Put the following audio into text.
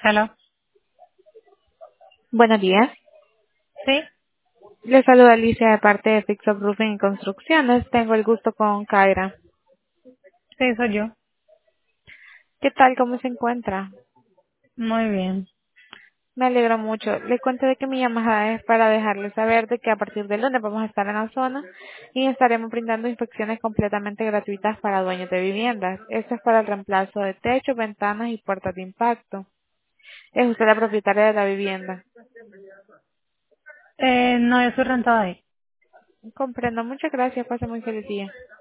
Hello. Buenos días. Sí, Les saluda Alicia de parte de Fix Up Roofing y Construcciones. Tengo el gusto con Kaira. sí, soy yo. ¿Qué tal? ¿Cómo se encuentra? Muy bien. Me alegro mucho. Le cuento de que mi llamada es para dejarle saber de que a partir del lunes vamos a estar en la zona y estaremos brindando inspecciones completamente gratuitas para dueños de viviendas. Esto es para el reemplazo de techos, ventanas y puertas de impacto. ¿Es usted la propietaria de la vivienda? No, yo soy rentada ahí. Comprendo. Muchas gracias. Pase muy feliz día.